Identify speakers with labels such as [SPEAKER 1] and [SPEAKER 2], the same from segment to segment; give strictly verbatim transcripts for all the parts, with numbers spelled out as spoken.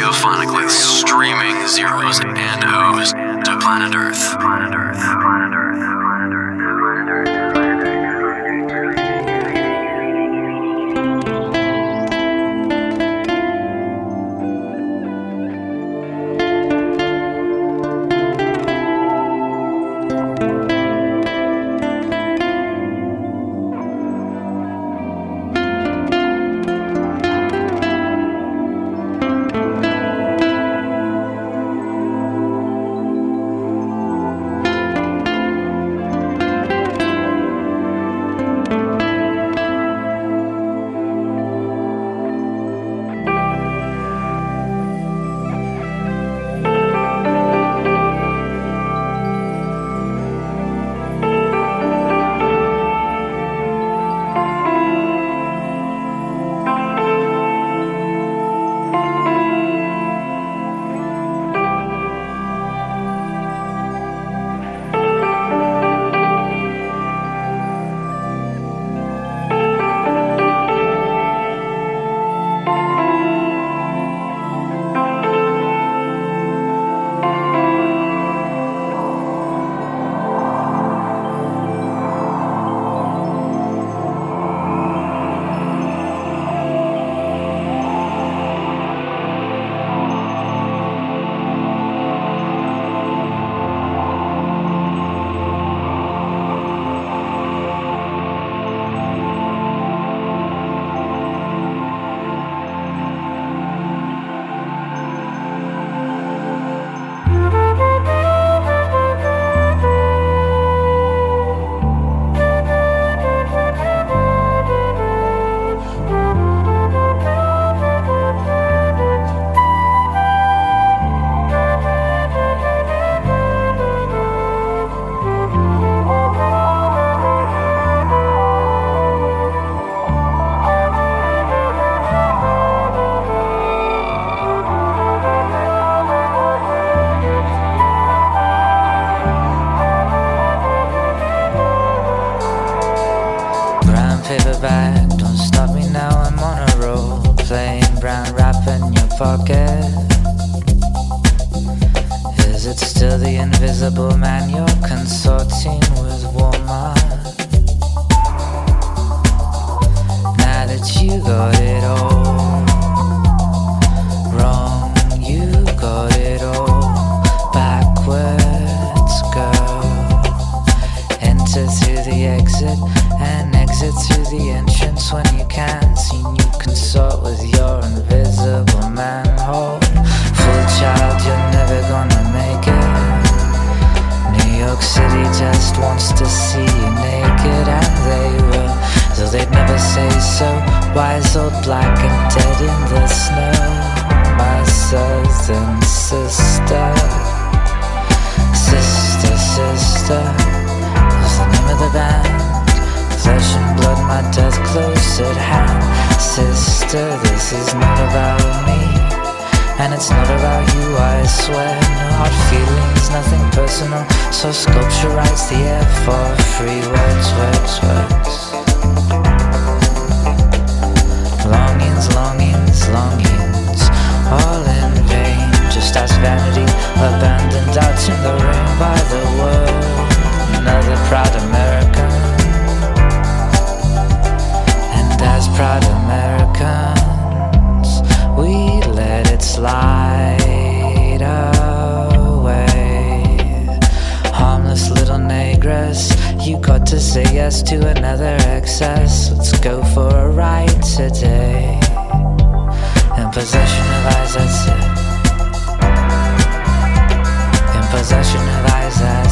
[SPEAKER 1] radiophonically streaming zeros and O's to planet Earth. Planet Earth. Planet Earth. Planet Earth. Planet Earth.
[SPEAKER 2] Paperback, don't stop me now, I'm on a roll. Plain brown wrap in your pocket. Is it still the invisible man you're consorting with, woman? Now that you got it all wrong, you got it all backwards, girl. Enter through the exit and exit through the entrance when you can. Seen you consort with your invisible manhole. Full child, you're never gonna make it. New York City just wants to see you naked, and they will, though they'd never say so. Wise old black and dead in the snow. My southern sister, sister, sister was the name of the band. Flesh and blood, my death close at hand. Sister, this is not about me, and it's not about you, I swear. No hard feelings, nothing personal, so sculpture writes the air for free. Words, words, words. Longings, longings, longings, all in vain. Just as vanity, abandoned out in the rain by the world. Another proud American. As proud Americans, we let it slide away. Harmless little negress, you got to say yes to another excess. Let's go for a ride today. In possession of eyes that sit, in possession of eyes that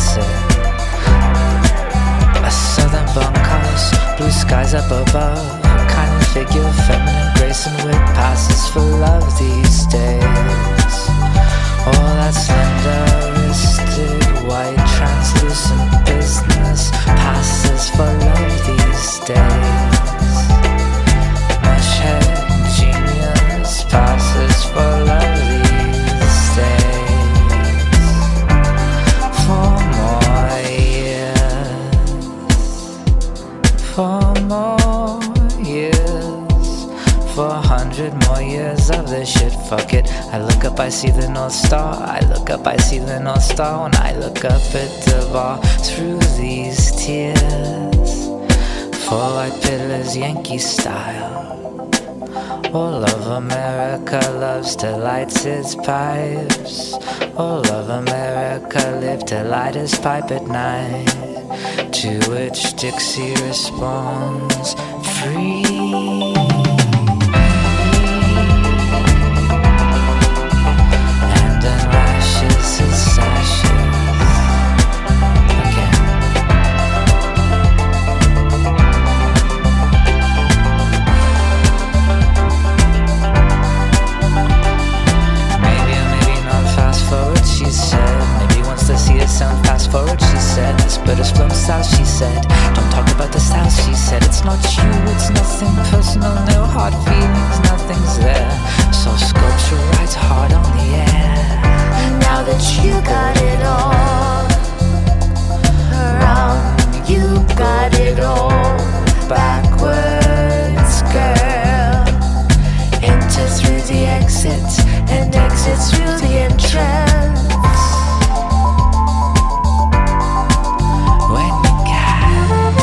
[SPEAKER 2] sit. A southern bunkhouse, blue skies up above. Figure, feminine grace and wit passes for love these days. All that slender-wristed, white, translucent business passes for love these days. Much head genius passes for love these days. For more years, for more years, for a hundred more years of up, I see the North Star. I look up, I see the North Star. When I look up at the bar through these tears, four white pillars, Yankee style. All of America loves to light its pipes. All of America live to light his pipe at night. To which Dixie responds, free. And unlashes his sashes again. Maybe or maybe not fast forward, she said. Maybe wants to see her son fast forward, she said. This bird is flown south, she said. Don't talk about the south, she said. It's not you, it's nothing personal, no hard feelings, nothing's there. So sculpture rides hard on the air.
[SPEAKER 3] Now that you got it all around, you got it all backwards, girl. Enter through the exit and exit through the entrance.
[SPEAKER 2] When you can.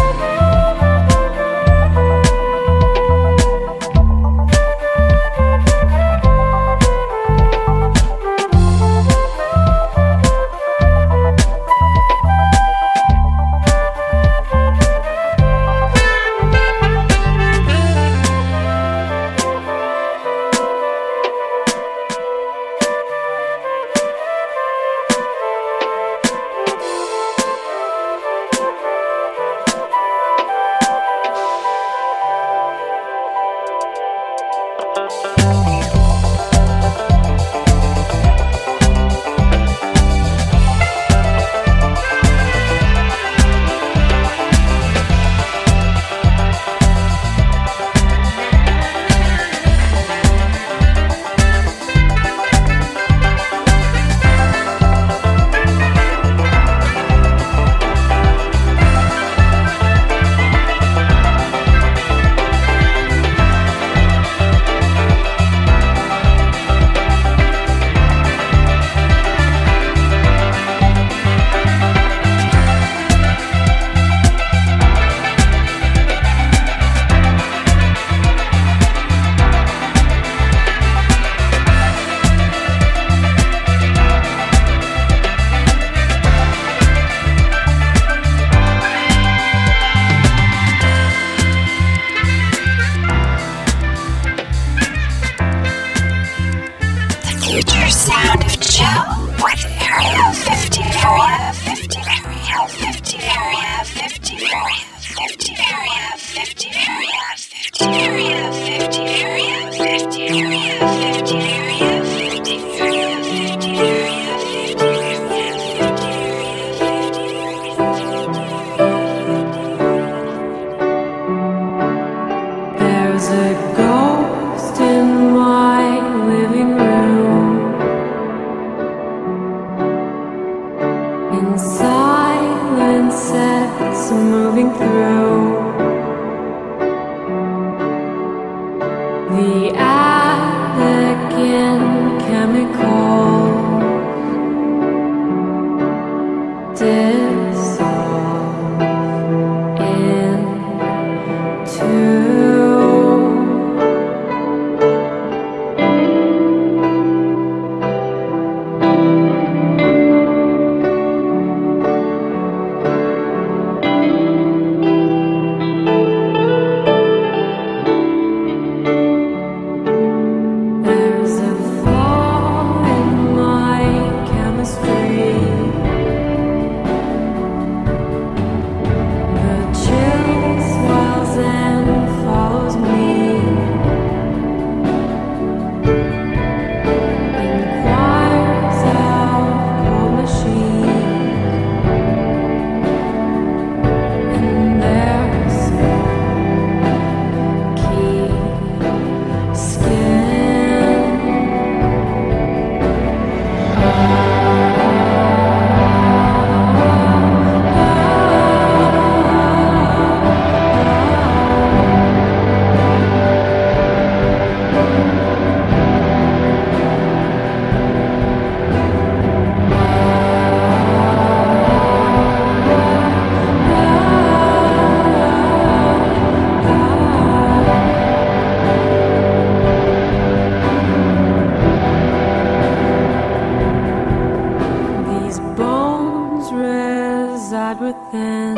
[SPEAKER 4] than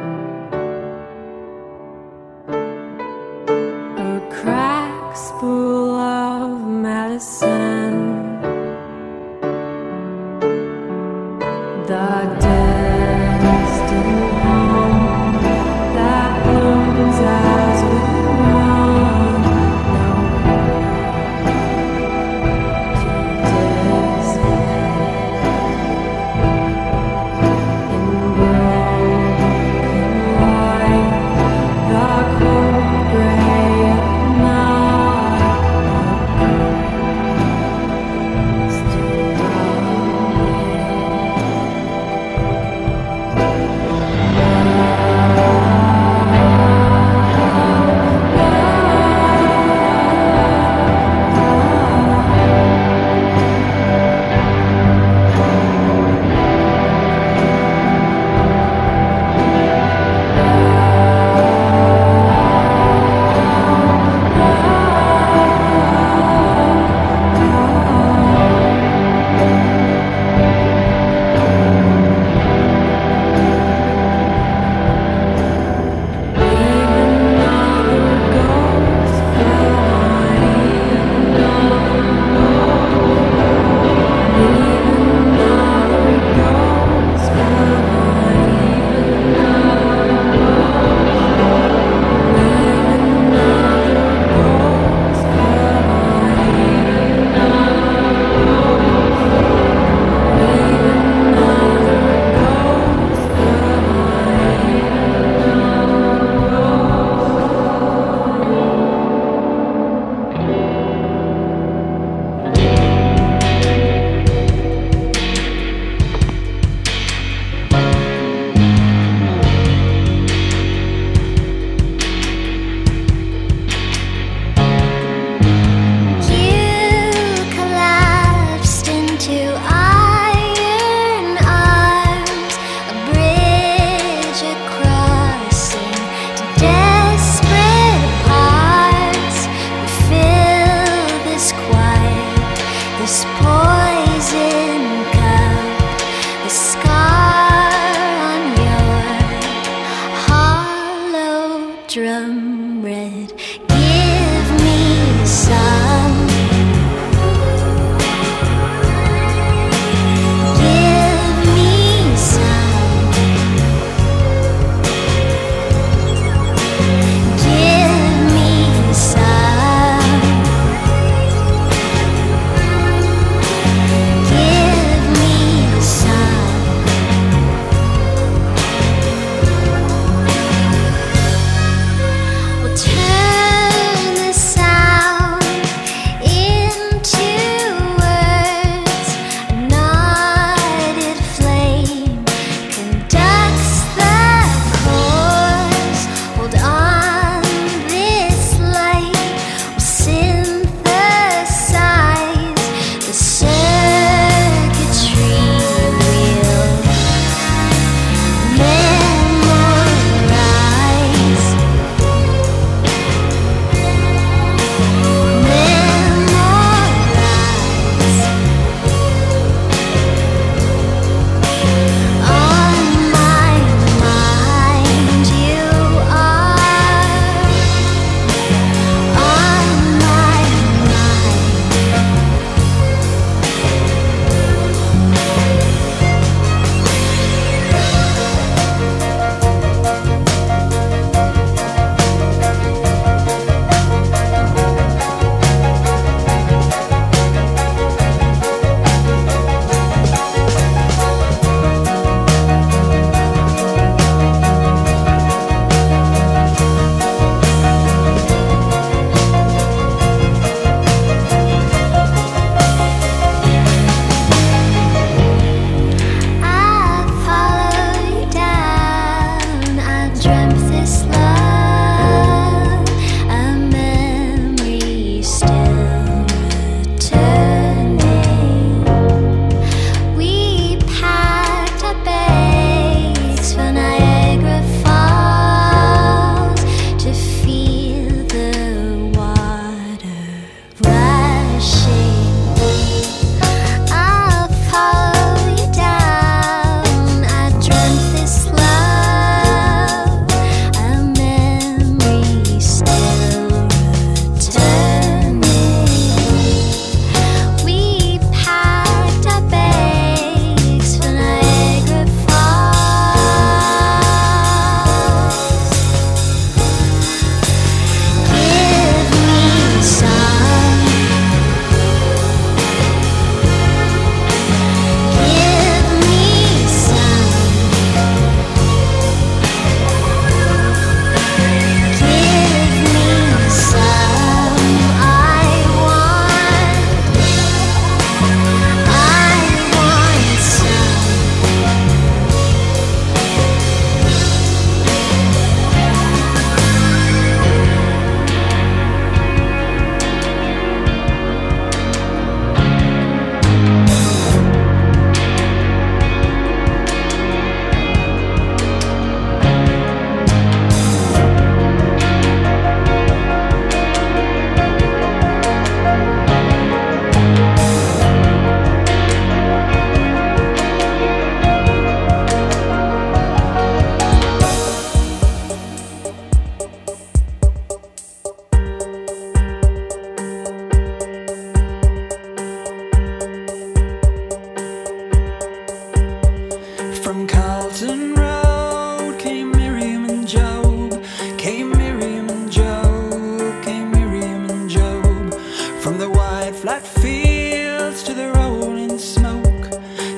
[SPEAKER 4] a crack spool of medicine. The distant home that blooms as we run, to dismay in broken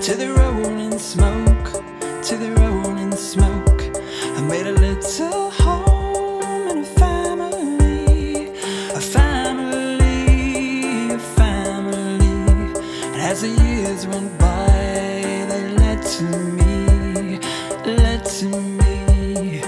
[SPEAKER 5] to the rolling smoke, to the rolling smoke. I made a little home and a family, a family, a family. And as the years went by, they led to me, led to me.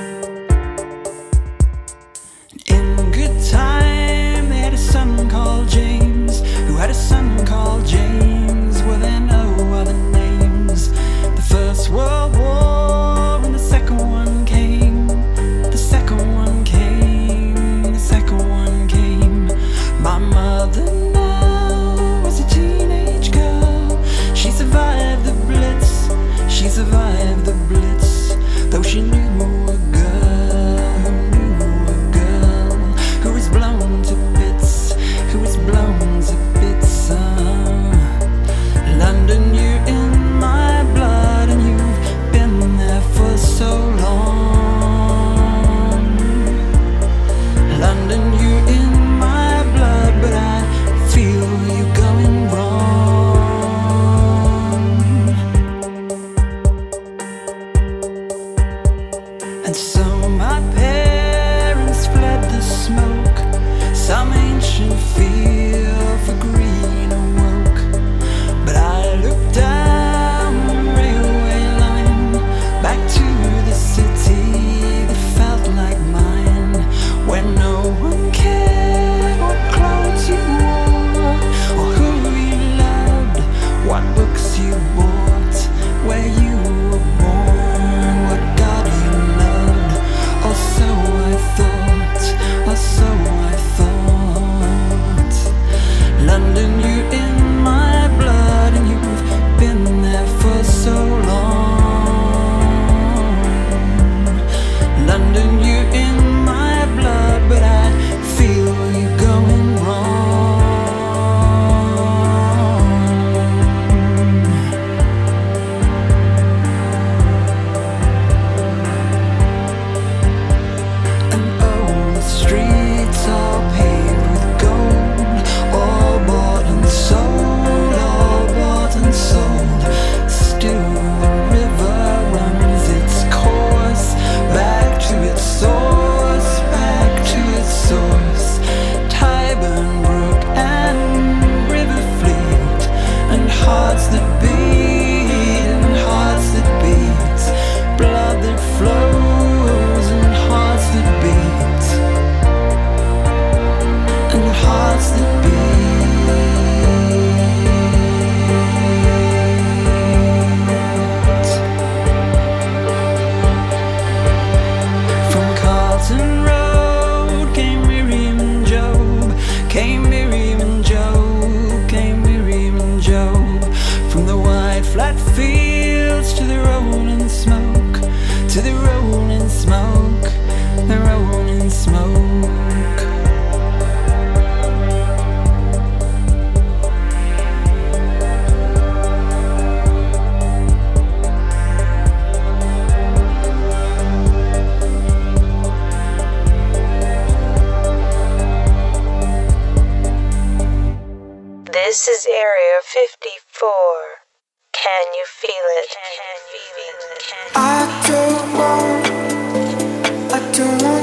[SPEAKER 5] In good time, they had a son called James, who had a son called James. Well, there are no other names. The First World War and the second one came. The second one came. The second one came. My mother now was a teenage girl. She survived the Blitz. She survived the Blitz. Though she knew a girl who knew a girl who was blown to bits, who was blown to bits. Uh, London, you're in my blood, and you've been there for so long. London, you're in my blood, but I feel you going wrong. And so my parents fled the smoke. Some ancient field for green awoke. But I looked down the railway line, back to the city that felt like mine, where no one cared what clothes you wore, or who you loved, what books you bought, where you were born, what God you loved. Or so I thought, or so I thought. London, you're in my blood, and you've been there for so long. London, you're in my blood, but I feel you going wrong. And oh, the streets all paved with gold, all bought and sold, all bought and sold. Still the river runs its course, back to its source, back to its source. Tyburn Brook and River Fleet, and hearts that beat, and hearts that beat, blood that flows, and hearts that beat, and hearts that beat. From Carlton Road came Miriam and Job, came Miriam and Job, came Miriam and Job. From the wide flat fields to the rolling smoke, to the rolling smoke, the rolling smoke.
[SPEAKER 3] This is Area fifty-four. Can you feel it? Can you feel it?
[SPEAKER 5] I don't want, I don't want